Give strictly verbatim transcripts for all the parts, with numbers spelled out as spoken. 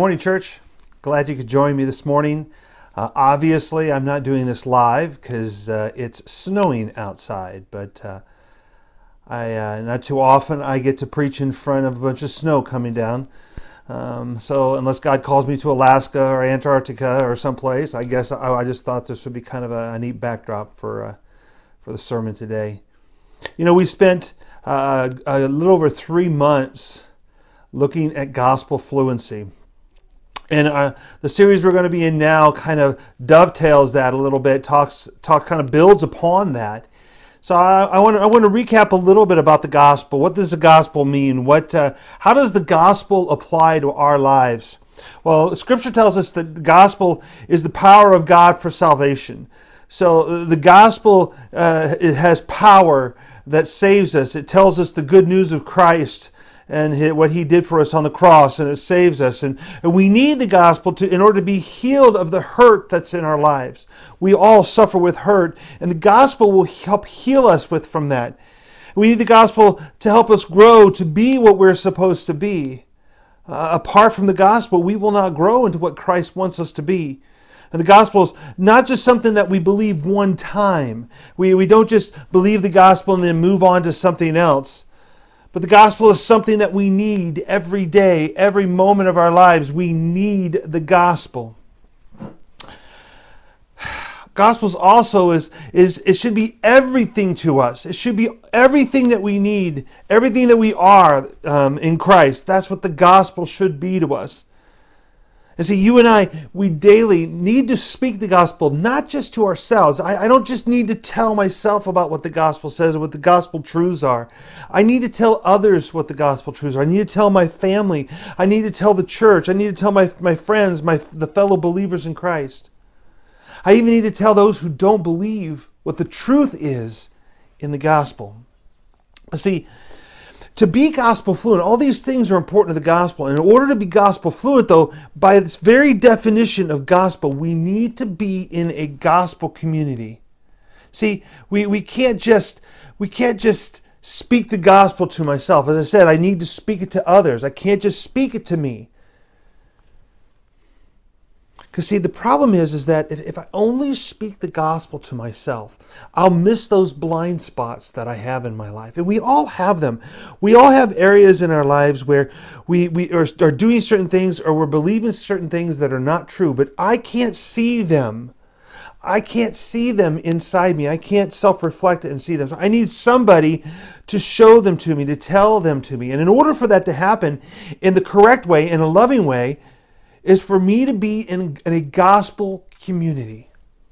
morning, church. Glad you could join me this morning. Uh, obviously, I'm not doing this live because uh, it's snowing outside, but uh, I uh, not too often I get to preach in front of a bunch of snow coming down. Um, so unless God calls me to Alaska or Antarctica or someplace, I guess I, I just thought this would be kind of a, a neat backdrop for uh, for the sermon today. You know, we spent uh, a little over three months looking at gospel fluency. And uh, the series we're going to be in now kind of dovetails that a little bit, talks, talk kind of builds upon that. So I, I want to I want to recap a little bit about the gospel. What does the gospel mean? What uh, how does the gospel apply to our lives? Well, Scripture tells us that the gospel is the power of God for salvation. So the gospel uh, it has power that saves us. It tells us the good news of Christ and what he did for us on the cross, and it saves us. And, and we need the gospel to in order to be healed of the hurt that's in our lives. We all suffer with hurt, and the gospel will help heal us with from that. We need the gospel to help us grow to be what we're supposed to be. Uh, apart from the gospel, we will not grow into what Christ wants us to be. And the gospel is not just something that we believe one time. We, we don't just believe the gospel and then move on to something else. But the gospel is something that we need every day, every moment of our lives. We need the gospel. Gospels also is, is it should be everything to us. It should be everything that we need, everything that we are um, in Christ. That's what the gospel should be to us. And see, you and I, we daily need to speak the gospel, not just to ourselves. I, I don't just need to tell myself about what the gospel says and what the gospel truths are. I need to tell others what the gospel truths are. I need to tell my family. I need to tell the church. I need to tell my, my friends, my the fellow believers in Christ. I even need to tell those who don't believe what the truth is in the gospel. See, to be gospel fluent, all these things are important to the gospel. And in order to be gospel fluent, though, by its very definition of gospel, we need to be in a gospel community. See, we, we can't just we can't just speak the gospel to myself. As I said, I need to speak it to others. I can't just speak it to me. Because see, the problem is, is that if, if I only speak the gospel to myself, I'll miss those blind spots that I have in my life. And we all have them. We all have areas in our lives where we, we are, are doing certain things or we're believing certain things that are not true, but I can't see them. I can't see them inside me. I can't self-reflect and see them. So I need somebody to show them to me, to tell them to me. And in order for that to happen in the correct way, in a loving way, is for me to be in, in a gospel community.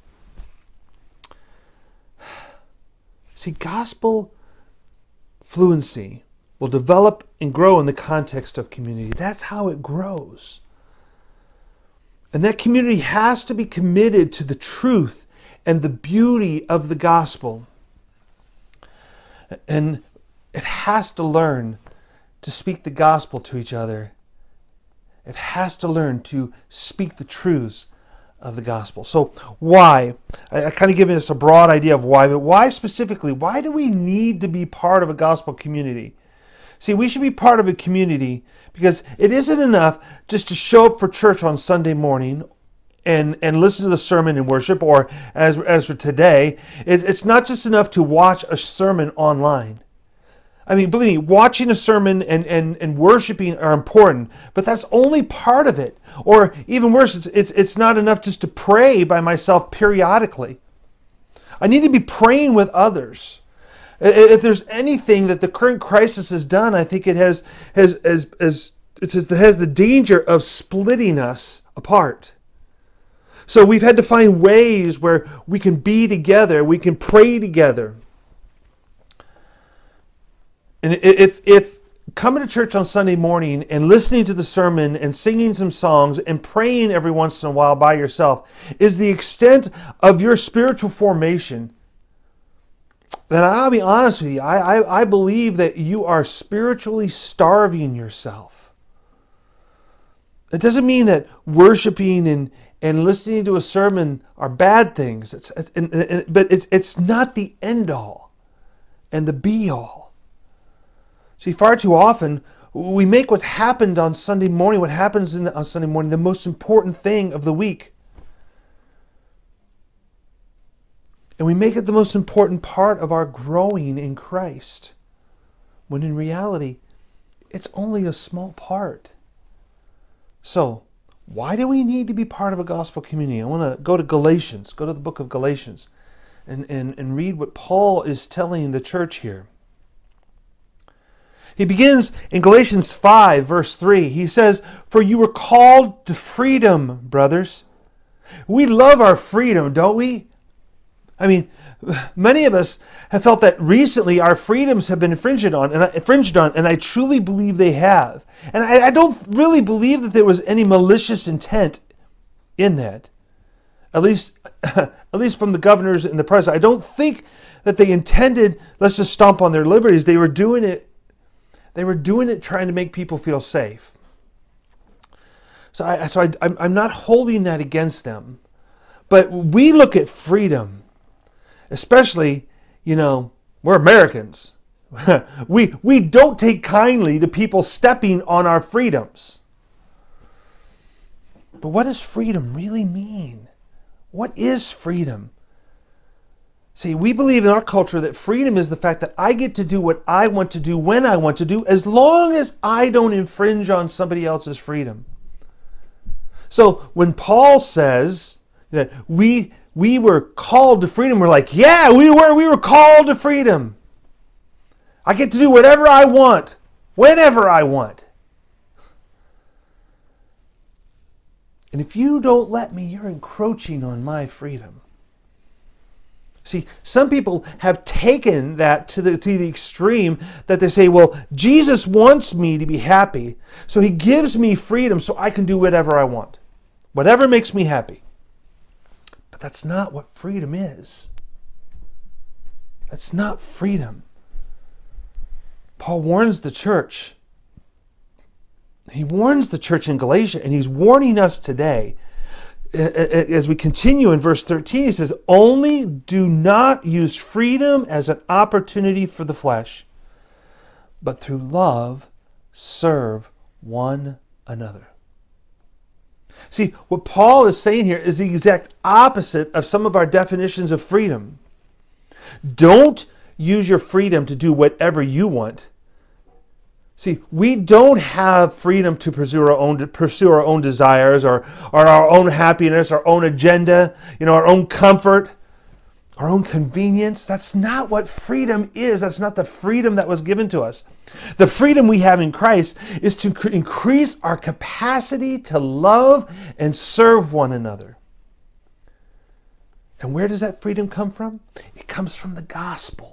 See, gospel fluency will develop and grow in the context of community. That's how it grows. And that community has to be committed to the truth and the beauty of the gospel. And it has to learn to speak the gospel to each other. It has to learn to speak the truths of the gospel. So why? I, I kind of given us a broad idea of why, but why specifically? Why do we need to be part of a gospel community? See, we should be part of a community because it isn't enough just to show up for church on Sunday morning and, and listen to the sermon and worship, or as, as for today, it, it's not just enough to watch a sermon online. I mean, believe me, watching a sermon and, and, and worshiping are important, but that's only part of it. Or even worse, it's, it's, it's not enough just to pray by myself periodically. I need to be praying with others. If there's anything that the current crisis has done, I think it has, has, has, has, it has the danger of splitting us apart. So we've had to find ways where we can be together, we can pray together. And if if coming to church on Sunday morning and listening to the sermon and singing some songs and praying every once in a while by yourself is the extent of your spiritual formation, then I'll be honest with you, I, I, I believe that you are spiritually starving yourself. It doesn't mean that worshiping and, and listening to a sermon are bad things, it's, it's, and, and, but it's, it's not the end all and the be all. See, far too often, We make what happened on Sunday morning, what happens in the, on Sunday morning, the most important thing of the week. And we make it the most important part of our growing in Christ, when in reality, it's only a small part. So, why do we need to be part of a gospel community? I want to go to Galatians, go to the book of Galatians, and, and, and read what Paul is telling the church here. He begins in Galatians five, verse three. He says, "For you were called to freedom, brothers." We love our freedom, don't we? I mean, many of us have felt that recently our freedoms have been infringed on, and infringed on, and I truly believe they have. And I, I don't really believe that there was any malicious intent in that. At least, at least from the governors and the president. I don't think that they intended, let's just stomp on their liberties. They were doing it. They were doing it trying to make people feel safe. So, I, so I, I'm, I'm not holding that against them. But we look at freedom, especially, you know, we're Americans. we we don't take kindly to people stepping on our freedoms. But what does freedom really mean? What is freedom? See, we believe in our culture that freedom is the fact that I get to do what I want to do when I want to do, as long as I don't infringe on somebody else's freedom. So when Paul says that we we were called to freedom, we're like, yeah, we were we were called to freedom. I get to do whatever I want, whenever I want. And if you don't let me, you're encroaching on my freedom. See, some people have taken that to the to the extreme that they say, well, Jesus wants me to be happy, so he gives me freedom so I can do whatever I want. Whatever makes me happy. But that's not what freedom is. That's not freedom. Paul warns the church. He warns the church in Galatia, and he's warning us today. As we continue in verse thirteen, he says, "Only do not use freedom as an opportunity for the flesh, but through love serve one another." See, what Paul is saying here is the exact opposite of some of our definitions of freedom. Don't use your freedom to do whatever you want. See, we don't have freedom to pursue our own pursue our own desires or, or our own happiness, our own agenda, you know, our own comfort, our own convenience. That's not what freedom is. That's not the freedom that was given to us. The freedom we have in Christ is to increase our capacity to love and serve one another. And where does that freedom come from? It comes from the gospel.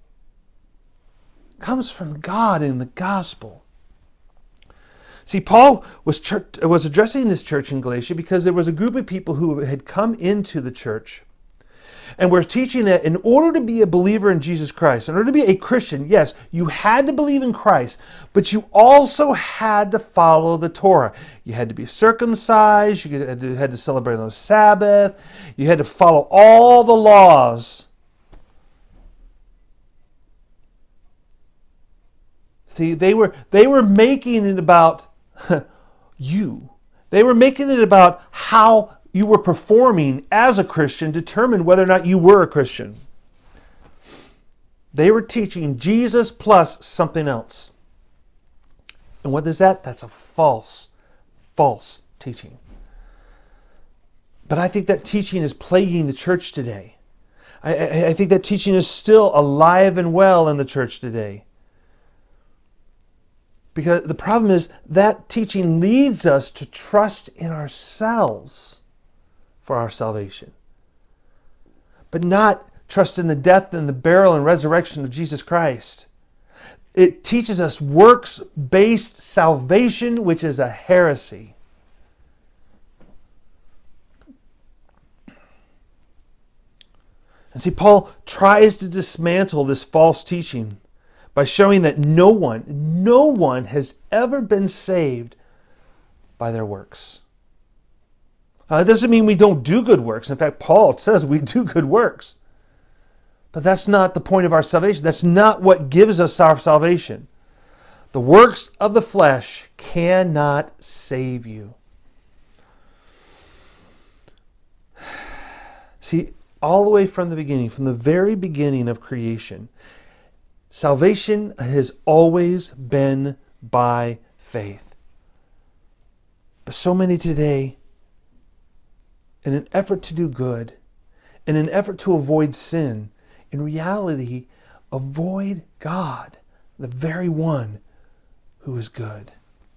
Comes from God in the gospel. See, Paul was church, was addressing this church in Galatia because there was a group of people who had come into the church and were teaching that in order to be a believer in Jesus Christ, in order to be a Christian, yes, you had to believe in Christ, but you also had to follow the Torah. You had to be circumcised, you had to, had to celebrate on the Sabbath, you had to follow all the laws. See, they were they were making it about you. They were making it about how you were performing as a Christian, determined whether or not you were a Christian. They were teaching Jesus plus something else. And what is that? That's a false, false teaching. But I think that teaching is plaguing the church today. I, I, I think that teaching is still alive and well in the church today. Because the problem is that teaching leads us to trust in ourselves for our salvation, but not trust in the death and the burial and resurrection of Jesus Christ. It teaches us works-based salvation, which is a heresy. And see, Paul tries to dismantle this false teaching by showing that no one, no one has ever been saved by their works. Uh, it doesn't mean we don't do good works. In fact, Paul says we do good works. But that's not the point of our salvation. That's not what gives us our salvation. The works of the flesh cannot save you. See, all the way from the beginning, from the very beginning of creation, salvation has always been by faith. But so many today, in an effort to do good, in an effort to avoid sin, in reality, avoid God, the very one who is good.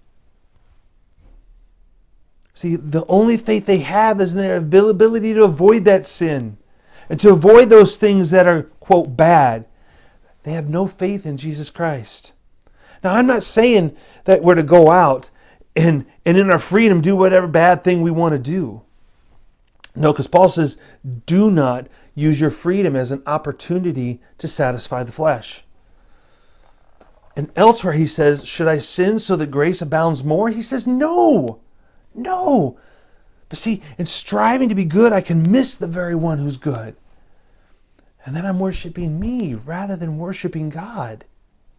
See, the only faith they have is in their ability to avoid that sin and to avoid those things that are, quote, bad. They have no faith in Jesus Christ. Now, I'm not saying that we're to go out and, and in our freedom do whatever bad thing we want to do. No, because Paul says, do not use your freedom as an opportunity to satisfy the flesh. And elsewhere he says, should I sin so that grace abounds more? He says, no, no. But see, in striving to be good, I can miss the very one who's good. And then I'm worshiping me rather than worshiping God.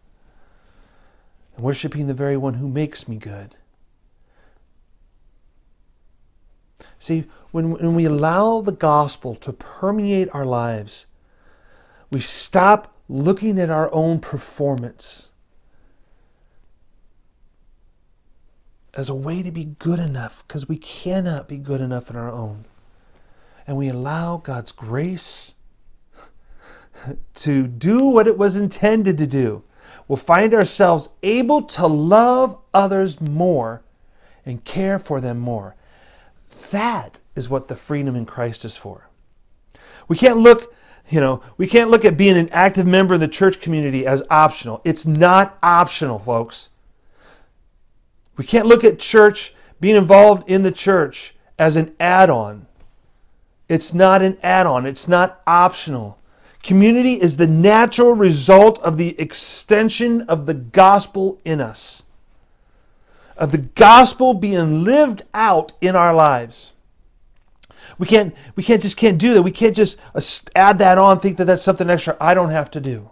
And worshiping the very one who makes me good. See, when, when we allow the gospel to permeate our lives, we stop looking at our own performance as a way to be good enough, because we cannot be good enough on our own. And we allow God's grace to do what it was intended to do. We'll find ourselves able to love others more and care for them more. That is what the freedom in Christ is for. We can't look, you know, we can't look at being an active member of the church community as optional. It's not optional, folks. We can't look at church, being involved in the church, as an add-on. It's not an add-on. It's not optional. Community is the natural result of the extension of the gospel in us, of the gospel being lived out in our lives. We can't, we can't just can't do that. We can't just add that on, think that that's something extra I don't have to do.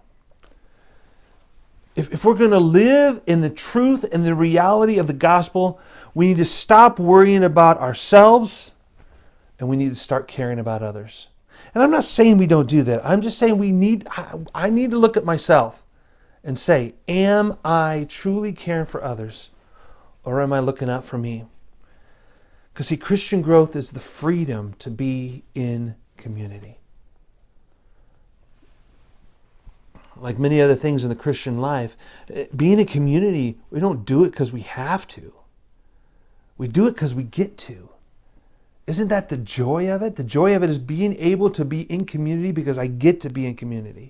If, if we're going to live in the truth and the reality of the gospel, we need to stop worrying about ourselves and we need to start caring about others. And I'm not saying we don't do that. I'm just saying we need, I, I need to look at myself and say, am I truly caring for others or am I looking out for me? Because see, Christian growth is the freedom to be in community. Like many other things in the Christian life, being a community, we don't do it because we have to. We do it because we get to. Isn't that the joy of it? The joy of it is being able to be in community because I get to be in community.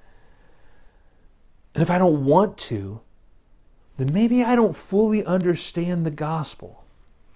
And if I don't want to, then maybe I don't fully understand the gospel.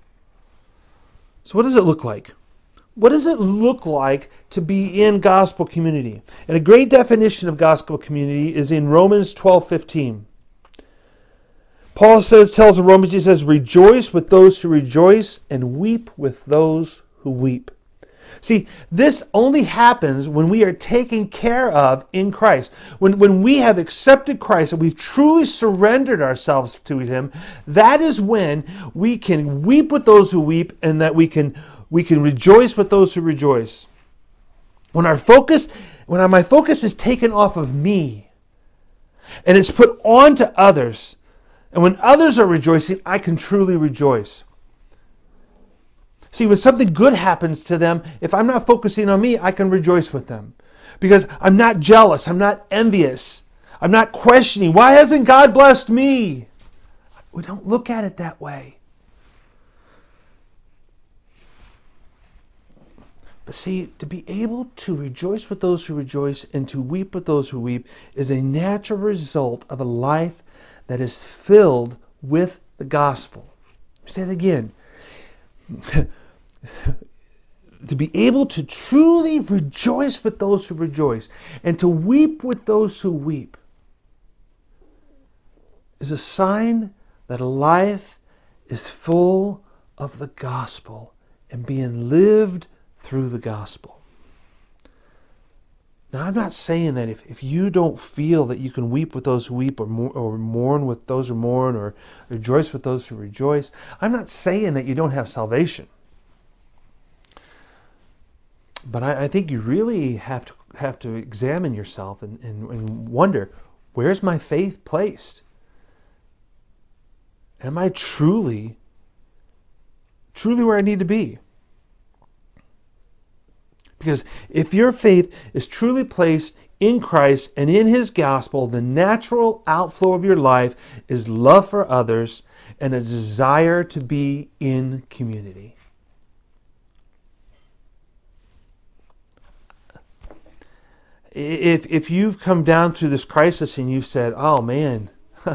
So what does it look like? What does it look like to be in gospel community? And a great definition of gospel community is in Romans twelve fifteen. Paul says, tells the Romans, he says, rejoice with those who rejoice and weep with those who weep. See, this only happens when we are taken care of in Christ. When, when we have accepted Christ and we've truly surrendered ourselves to Him, that is when we can weep with those who weep and that we can, we can rejoice with those who rejoice. When our focus, when our, my focus is taken off of me and it's put on to others, and when others are rejoicing, I can truly rejoice. See, when something good happens to them, if I'm not focusing on me, I can rejoice with them. Because I'm not jealous, I'm not envious, I'm not questioning, why hasn't God blessed me? We don't look at it that way. But see, to be able to rejoice with those who rejoice and to weep with those who weep is a natural result of a life that is filled with the gospel. Say it again. To be able to truly rejoice with those who rejoice and to weep with those who weep is a sign that a life is full of the gospel and being lived through the gospel. Now, I'm not saying that if, if you don't feel that you can weep with those who weep, or, mourn, or mourn with those who mourn, or rejoice with those who rejoice, I'm not saying that you don't have salvation. But I, I think you really have to have to examine yourself and, and, and wonder, where's my faith placed? Am I truly, truly where I need to be? Because if your faith is truly placed in Christ and in His gospel, the natural outflow of your life is love for others and a desire to be in community. If, if you've come down through this crisis and you've said, oh man,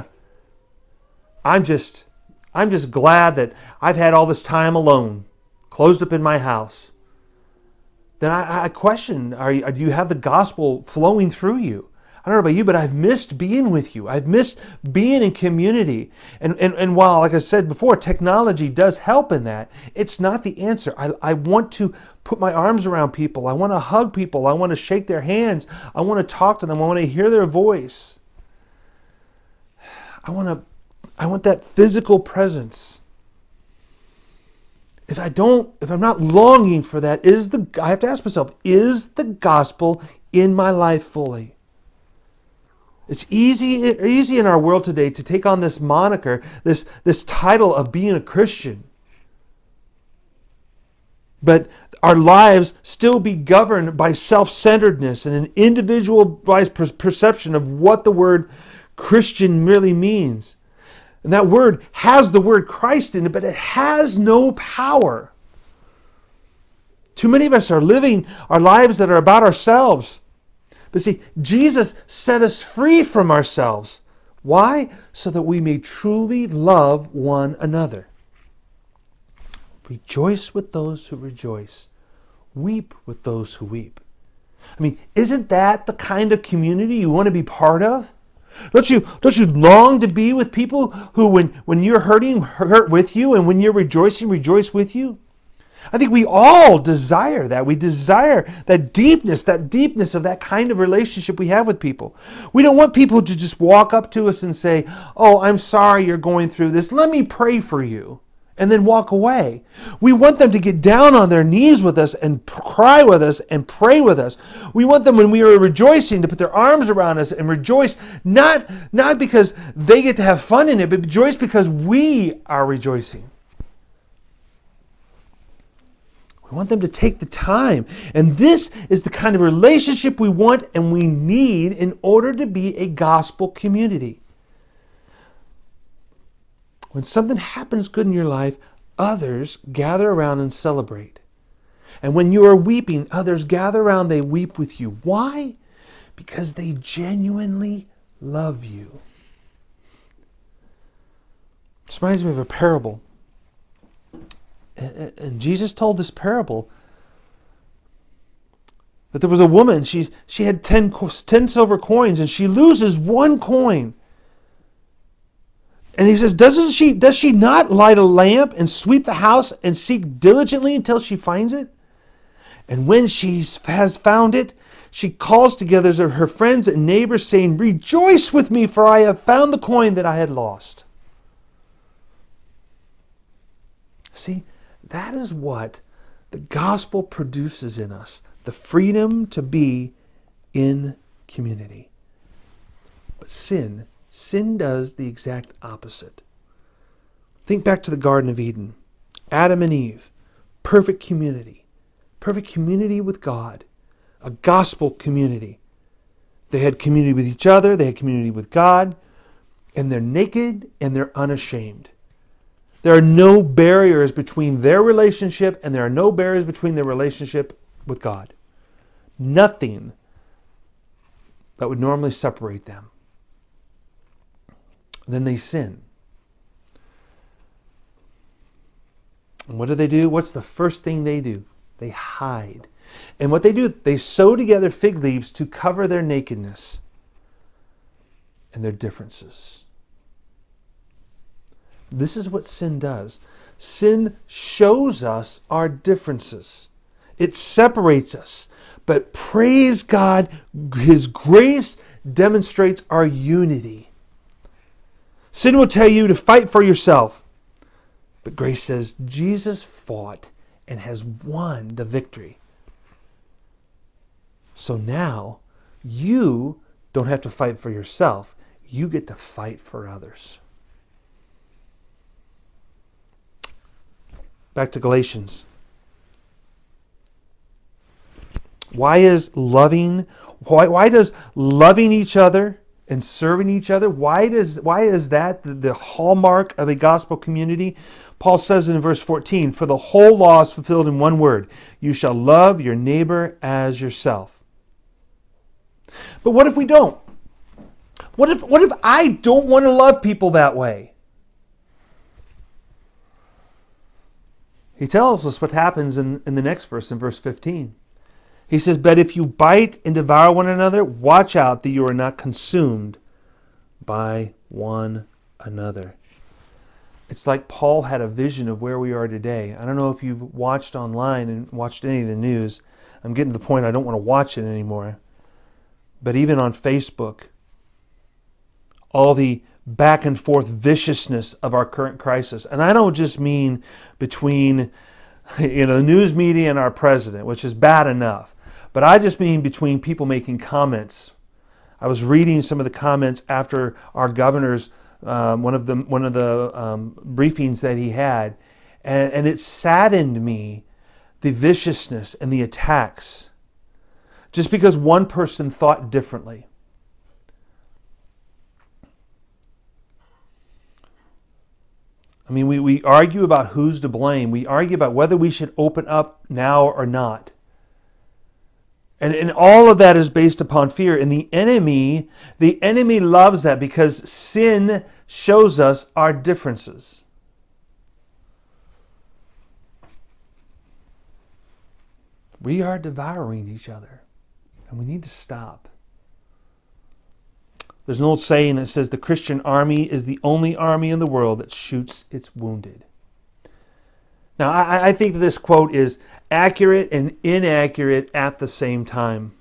I'm just, I'm just glad that I've had all this time alone, closed up in my house, then I, I question, are you, do you have the gospel flowing through you? I don't know about you, but I've missed being with you. I've missed being in community. And, and, and while, like I said before, technology does help in that, it's not the answer. I, I want to put my arms around people. I want to hug people. I want to shake their hands. I want to talk to them. I want to hear their voice. I want to, I want that physical presence. If I don't, if I'm not longing for that, is the, I have to ask myself, is the gospel in my life fully? It's easy, easy in our world today to take on this moniker, this, this title of being a Christian. But our lives still be governed by self-centeredness and an individualized perception of what the word Christian really means. And that word has the word Christ in it, but it has no power. Too many of us are living our lives that are about ourselves. But see, Jesus set us free from ourselves. Why? So that we may truly love one another. Rejoice with those who rejoice. Weep with those who weep. I mean, isn't that the kind of community you want to be part of? Don't you, don't you long to be with people who, when, when you're hurting, hurt with you, and when you're rejoicing, rejoice with you? I think we all desire that. We desire that deepness, that deepness of that kind of relationship we have with people. We don't want people to just walk up to us and say, oh, I'm sorry you're going through this. Let me pray for you. And then walk away. We want them to get down on their knees with us and cry with us and pray with us. We want them, when we are rejoicing, to put their arms around us and rejoice, not, not because they get to have fun in it, but rejoice because we are rejoicing. We want them to take the time. And this is the kind of relationship we want and we need in order to be a gospel community. When something happens good in your life, others gather around and celebrate. And when you are weeping, others gather around, they weep with you. Why? Because they genuinely love you. This reminds me of a parable. And Jesus told this parable that there was a woman, she, she had ten, ten silver coins, and she loses one coin. And he says, Doesn't she, does she not light a lamp and sweep the house and seek diligently until she finds it? And when she has found it, she calls together her friends and neighbors, saying, Rejoice with me, for I have found the coin that I had lost. See, that is what the gospel produces in us, the freedom to be in community. But sin Sin does the exact opposite. Think back to the Garden of Eden. Adam and Eve, perfect community. Perfect community with God. A gospel community. They had community with each other, they had community with God, and they're naked and they're unashamed. There are no barriers between their relationship and there are no barriers between their relationship with God. Nothing that would normally separate them. Then they sin. And what do they do? What's the first thing they do? They hide. And what they do, they sew together fig leaves to cover their nakedness and their differences. This is what sin does. Sin shows us our differences. It separates us. But praise God, His grace demonstrates our unity. Sin will tell you to fight for yourself. But grace says Jesus fought and has won the victory. So now you don't have to fight for yourself. You get to fight for others. Back to Galatians. Why is loving, why, why does loving each other and serving each other, why does why is that the, the hallmark of a gospel community? Paul says in verse fourteen, for the whole law is fulfilled in one word, you shall love your neighbor as yourself. But what if we don't? What if what if I don't want to love people that way? He tells us what happens in, in the next verse, in verse fifteen. He says, but if you bite and devour one another, watch out that you are not consumed by one another. It's like Paul had a vision of where we are today. I don't know if you've watched online and watched any of the news. I'm getting to the point I don't want to watch it anymore. But even on Facebook, all the back and forth viciousness of our current crisis. And I don't just mean between you know, the news media and our president, which is bad enough. But I just mean between people making comments. I was reading some of the comments after our governor's um, one of the one of the um, briefings that he had, and, and it saddened me, the viciousness and the attacks, just because one person thought differently. I mean, we, we argue about who's to blame. We argue about whether we should open up now or not. And, and all of that is based upon fear. And the enemy, the enemy loves that because sin shows us our differences. We are devouring each other. And we need to stop. There's an old saying that says the Christian army is the only army in the world that shoots its wounded. Now, I, I think this quote is accurate and inaccurate at the same time.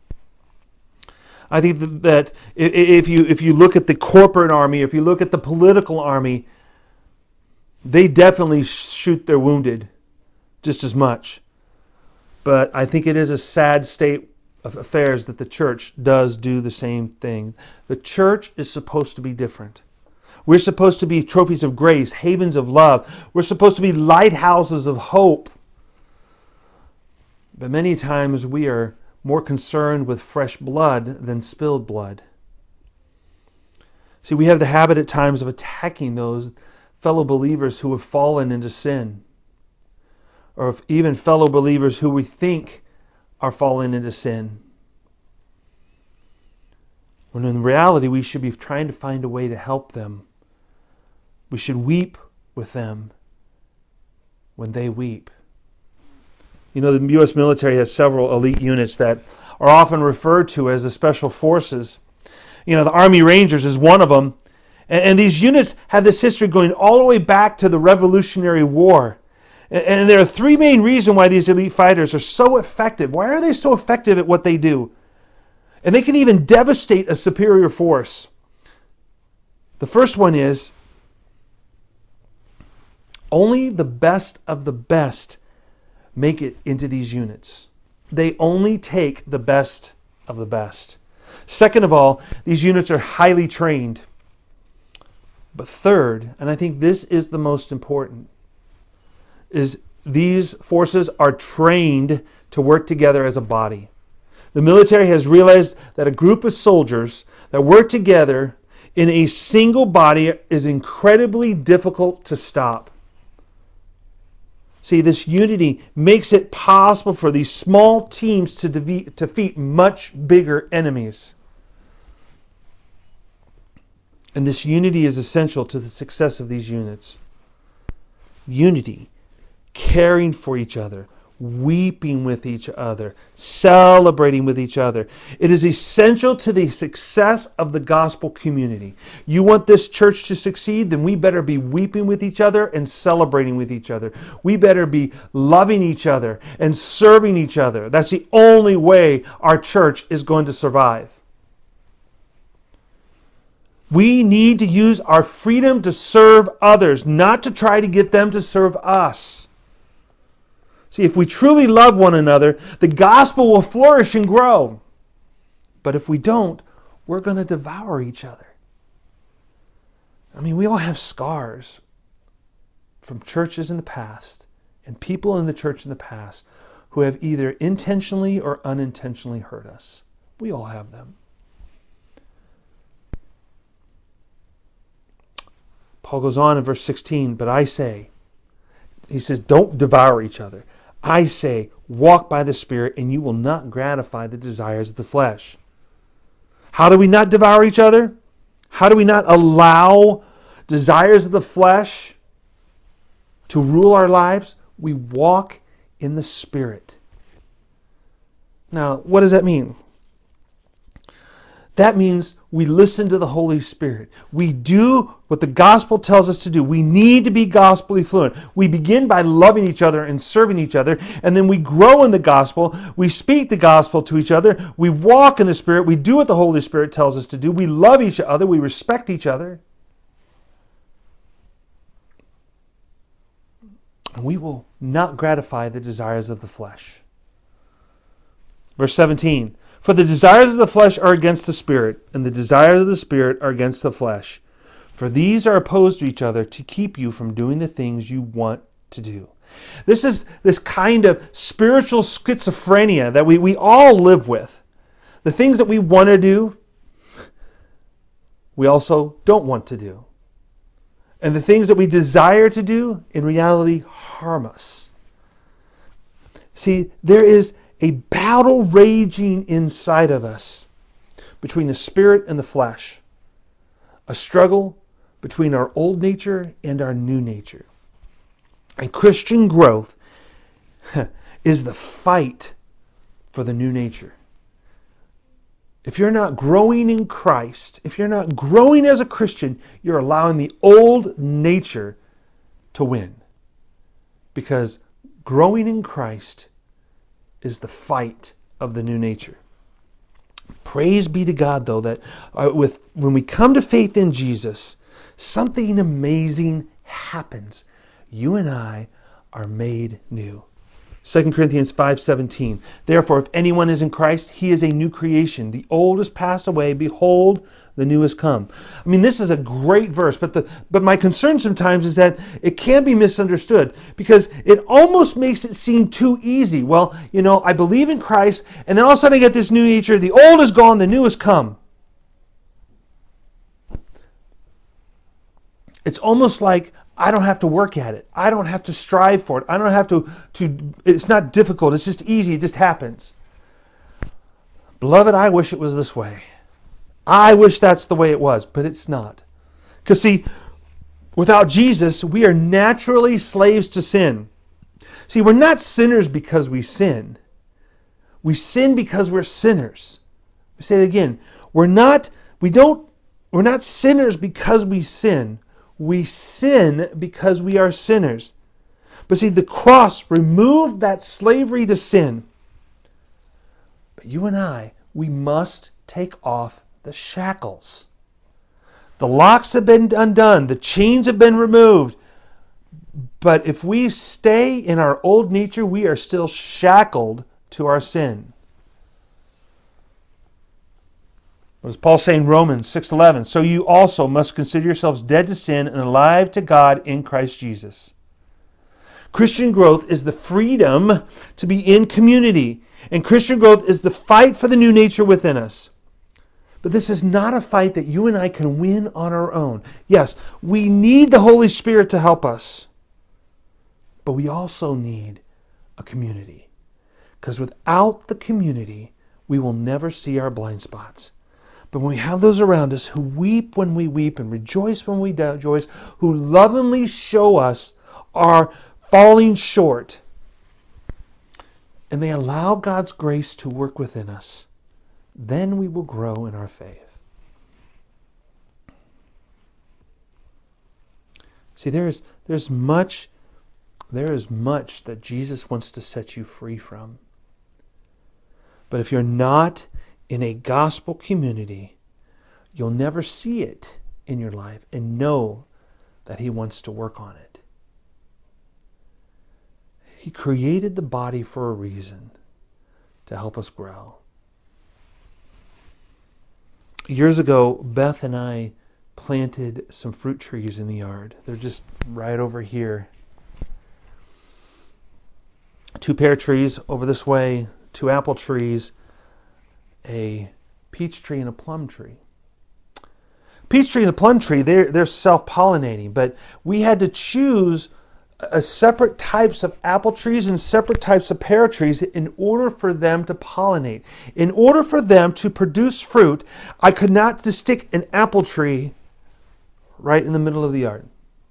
I think that if you if you look at the corporate army, if you look at the political army, they definitely shoot their wounded just as much. But I think it is a sad state of affairs that the church does do the same thing. The church is supposed to be different. We're supposed to be trophies of grace, havens of love. We're supposed to be lighthouses of hope. But many times we are more concerned with fresh blood than spilled blood. See, we have the habit at times of attacking those fellow believers who have fallen into sin, or even fellow believers who we think are falling into sin. When in reality, we should be trying to find a way to help them. We should weep with them when they weep. You know, the U S military has several elite units that are often referred to as the Special Forces. You know, the Army Rangers is one of them. And, and these units have this history going all the way back to the Revolutionary War. And, and there are three main reasons why these elite fighters are so effective. Why are they so effective at what they do? And they can even devastate a superior force. The first one is only the best of the best make it into these units. They only take the best of the best. Second of all, these units are highly trained. But third, and I think this is the most important, is these forces are trained to work together as a body. The military has realized that a group of soldiers that work together in a single body is incredibly difficult to stop. See, this unity makes it possible for these small teams to defeat, defeat much bigger enemies. And this unity is essential to the success of these units. Unity, caring for each other, weeping with each other, celebrating with each other. It is essential to the success of the gospel community. You want this church to succeed, then we better be weeping with each other and celebrating with each other. We better be loving each other and serving each other. That's the only way our church is going to survive. We need to use our freedom to serve others, not to try to get them to serve us. See, if we truly love one another, the gospel will flourish and grow. But if we don't, we're going to devour each other. I mean, we all have scars from churches in the past and people in the church in the past who have either intentionally or unintentionally hurt us. We all have them. Paul goes on in verse sixteen, but I say, he says, don't devour each other. I say, walk by the Spirit, and you will not gratify the desires of the flesh. How do we not devour each other? How do we not allow desires of the flesh to rule our lives? We walk in the Spirit. Now, what does that mean? That means we listen to the Holy Spirit. We do what the gospel tells us to do. We need to be gospelly fluent. We begin by loving each other and serving each other, and then we grow in the gospel. We speak the gospel to each other. We walk in the Spirit. We do what the Holy Spirit tells us to do. We love each other. We respect each other. And we will not gratify the desires of the flesh. Verse seventeen. For the desires of the flesh are against the Spirit, and the desires of the Spirit are against the flesh. For these are opposed to each other to keep you from doing the things you want to do. This is this kind of spiritual schizophrenia that we, we all live with. The things that we want to do, we also don't want to do. And the things that we desire to do, in reality, harm us. See, there is a battle raging inside of us between the Spirit and the flesh. A struggle between our old nature and our new nature. And Christian growth is the fight for the new nature. If you're not growing in Christ, if you're not growing as a Christian, you're allowing the old nature to win. Because growing in Christ is the fight of the new nature. Praise be to God, though, that uh, with when we come to faith in Jesus, something amazing happens. You and I are made new. Second Corinthians five seventeen. Therefore, if anyone is in Christ, he is a new creation. The old has passed away. Behold, the new has come. I mean, this is a great verse, but the but my concern sometimes is that it can be misunderstood because it almost makes it seem too easy. Well, you know, I believe in Christ, and then all of a sudden I get this new nature. The old is gone, the new has come. It's almost like I don't have to work at it. I don't have to strive for it. I don't have to, to it's not difficult. It's just easy. It just happens. Beloved, I wish it was this way. I wish that's the way it was, but it's not. Because see, without Jesus, we are naturally slaves to sin. See, we're not sinners because we sin. We sin because we're sinners. We say it again. We're not, we don't, we're not sinners because we sin. We sin because we are sinners. But see, the cross removed that slavery to sin. But you and I, we must take off the shackles. The locks have been undone. The chains have been removed. But if we stay in our old nature, we are still shackled to our sin. What does Paul say in Romans six eleven? So you also must consider yourselves dead to sin and alive to God in Christ Jesus. Christian growth is the freedom to be in community. And Christian growth is the fight for the new nature within us. But this is not a fight that you and I can win on our own. Yes, we need the Holy Spirit to help us. But we also need a community. Because without the community, we will never see our blind spots. But when we have those around us who weep when we weep and rejoice when we rejoice, who lovingly show us our falling short, and they allow God's grace to work within us, then we will grow in our faith. See, there is there's much there is much that Jesus wants to set you free from. But if you're not in a gospel community, you'll never see it in your life and know that He wants to work on it. He created the body for a reason, to help us grow. Years ago, Beth and I planted some fruit trees in the yard. They're just right over here. Two pear trees over this way, two apple trees, a peach tree and a plum tree. Peach tree and the plum tree, they're, they're self-pollinating, but we had to choose a separate types of apple trees and separate types of pear trees in order for them to pollinate. In order for them to produce fruit, I could not just stick an apple tree right in the middle of the yard.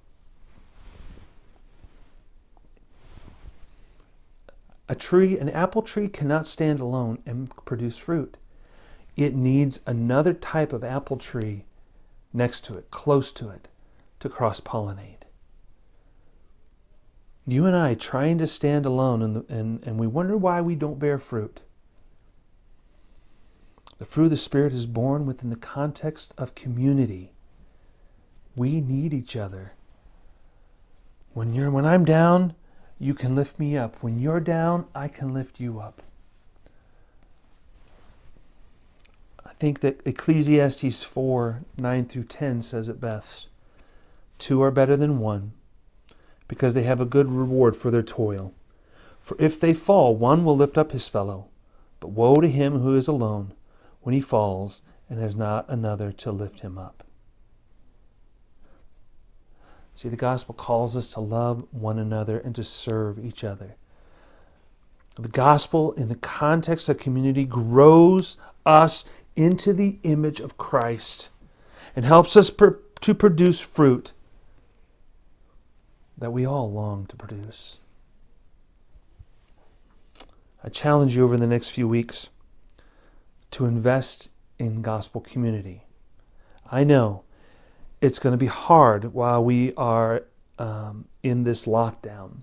A tree, an apple tree cannot stand alone and produce fruit. It needs another type of apple tree next to it, close to it, to cross-pollinate. You and I trying to stand alone, and, the, and, and we wonder why we don't bear fruit. The fruit of the Spirit is born within the context of community. We need each other. When you're, when I'm down, you can lift me up. When you're down, I can lift you up. I think that Ecclesiastes four, nine through ten says it best. Two are better than one, because they have a good reward for their toil. For if they fall, one will lift up his fellow. But woe to him who is alone when he falls and has not another to lift him up. See, the gospel calls us to love one another and to serve each other. The gospel, in the context of community, grows us into the image of Christ and helps us per- to produce fruit that we all long to produce. I challenge you over the next few weeks to invest in gospel community. I know it's going to be hard while we are um, in this lockdown.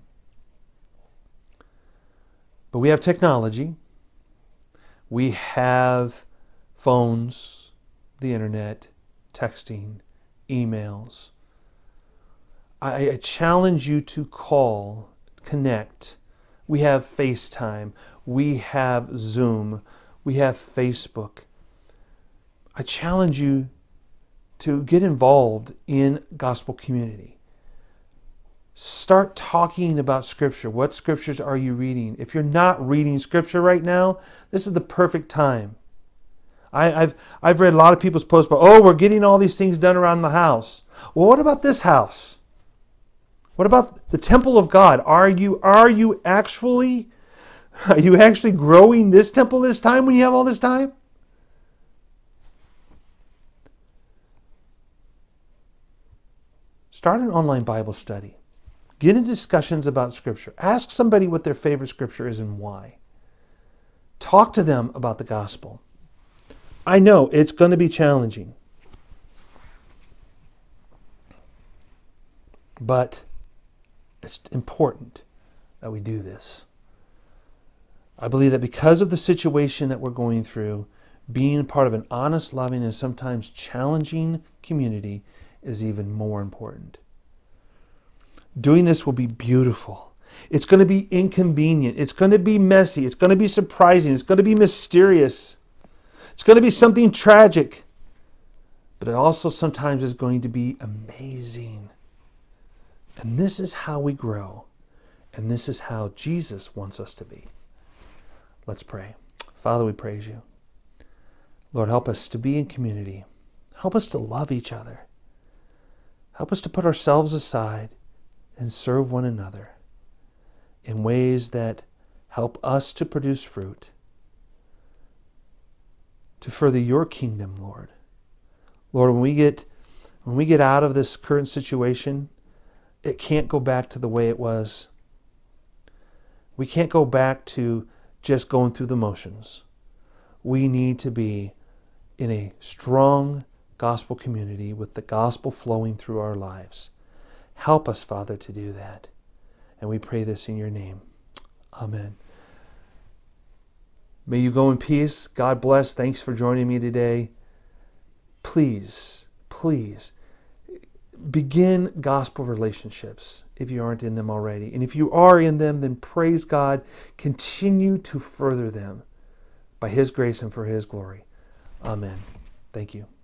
But we have technology. We have phones, the internet, texting, emails. I, I challenge you to call, connect. We have FaceTime. We have Zoom. We have Facebook. I challenge you to get involved in gospel community. Start talking about Scripture. What Scriptures are you reading? If you're not reading Scripture right now, this is the perfect time. I, I've I've read a lot of people's posts about, oh, we're getting all these things done around the house. Well, what about this house? What about the temple of God? Are you are you actually are you actually growing this temple this time when you have all this time? Start an online Bible study. Get into discussions about Scripture. Ask somebody what their favorite Scripture is and why. Talk to them about the gospel. I know it's going to be challenging. But it's important that we do this. I believe that because of the situation that we're going through, being part of an honest, loving, and sometimes challenging community is even more important. Doing this will be beautiful. It's going to be inconvenient. It's going to be messy. It's going to be surprising. It's going to be mysterious. It's going to be something tragic. But it also sometimes is going to be amazing. And this is how we grow. And this is how Jesus wants us to be. Let's pray. Father, we praise you. Lord, help us to be in community. Help us to love each other. Help us to put ourselves aside and serve one another in ways that help us to produce fruit, to further your kingdom, Lord. Lord, when we get when we get out of this current situation, it can't go back to the way it was. We can't go back to just going through the motions. We need to be in a strong gospel community with the gospel flowing through our lives. Help us, Father, to do that. And we pray this in your name. Amen. May you go in peace. God bless. Thanks for joining me today. Please, please, begin gospel relationships if you aren't in them already. And if you are in them, then praise God. Continue to further them by His grace and for His glory. Amen. Thank you.